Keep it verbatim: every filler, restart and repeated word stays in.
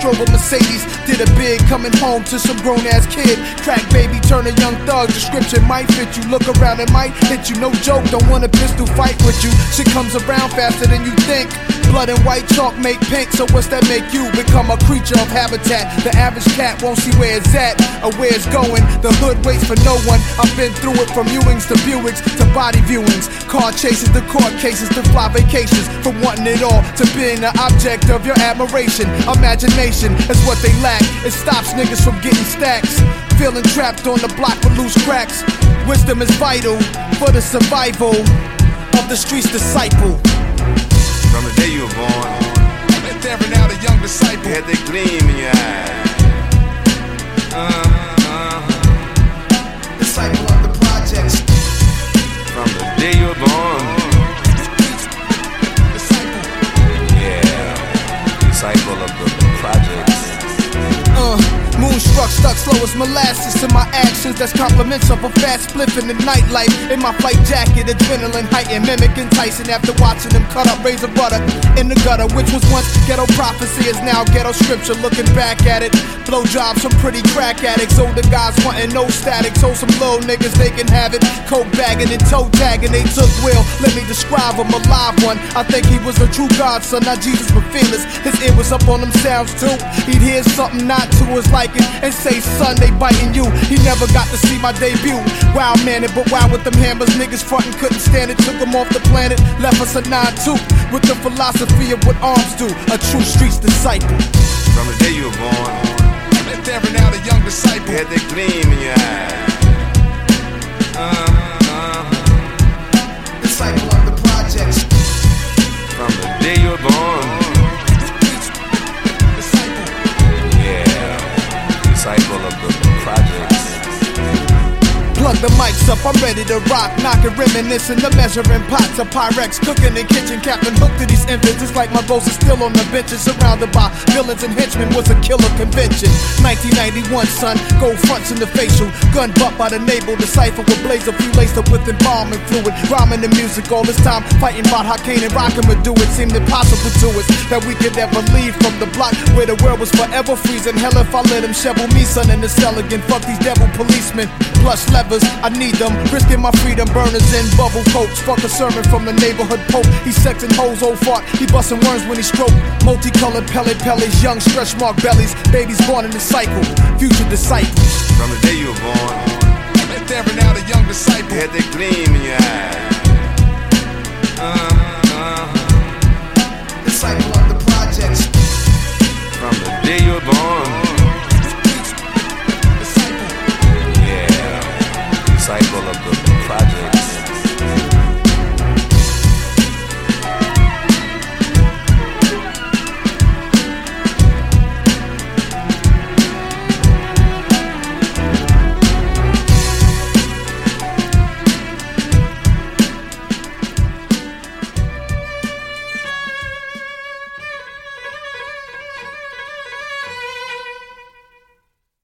drove a Mercedes, did a bid, coming home to some grown-ass kid. Crack baby, turn a young thug, description might fit you. Look around, it might hit you, no joke, don't want a pistol fight with you. Shit comes around faster than you think. Blood and white chalk make pink, so what's that make you? Become a creature of habitat. The average cat won't see where it's at or where it's going. The hood waits for no one. I've been through it from Ewings to Buicks to body viewings, car chases to court cases to fly vacations. From wanting it all to being the object of your admiration. Imagination is what they lack. It stops niggas from getting stacks. Feeling trapped on the block with loose cracks. Wisdom is vital for the survival of the street's disciple. From the day you were born, and there and now the young disciple, you had that gleam in your eye. Uh, uh, disciple of the projects. From the day you were born, disciple. Yeah, disciple of the projects. Uh. Moonstruck, stuck slow as molasses to my actions. That's compliments of a fast spliff in the nightlife. In my flight jacket, adrenaline heightened, mimicking Tyson after watching him cut up razor butter in the gutter, which was once ghetto prophecy, is now ghetto scripture. Looking back at it, blowjobs from pretty crack addicts. Older guys wanting no static, so some little niggas they can have it. Coke bagging and toe tagging, they took Will. Let me describe him, a live one. I think he was a true godson, not Jesus but fearless. His ear was up on them sounds too. He'd hear something not to his liking and say, son, they biting you. He never got to see my debut. Wild man, but wild with them hammers. Niggas frontin' couldn't stand it. Took him off the planet, left us a nine two with the philosophy of what arms do. A true street's disciple. From the day you were born, and there and now the young disciple, you had that gleam in your eye. Uh, uh, disciple of the projects. From the day you were born, disciple of the projects. Plug the mics up, I'm ready to rock. Knocking, reminiscing, the measuring pots of Pyrex. Cooking in kitchen, Captain hooked to these infants. It's like my ghost is still on the benches. Surrounded by villains and henchmen, was a killer convention. nineteen ninety-one, son, gold fronts in the facial. Gun butt by the navel, the cipher with blaze. A few laced up with embalming fluid. Rhyming the music all this time, fighting about how Kane and Rockin' would do it. Seemed impossible to us that we could ever leave from the block where the world was forever freezing. Hell if I let him shovel me, son, in the cell again. Fuck these devil policemen. Plus levers, I need them. Risking my freedom, burners in bubble coats. Fuck a sermon from the neighborhood pope. He sexing hoes, old fart. He busting worms when he stroke. Multicolored pellet pellets, young stretch mark bellies. Babies born in the cycle, future disciples. From the day you were born, and there and now the young disciple, you had that gleam in your eye. Uh,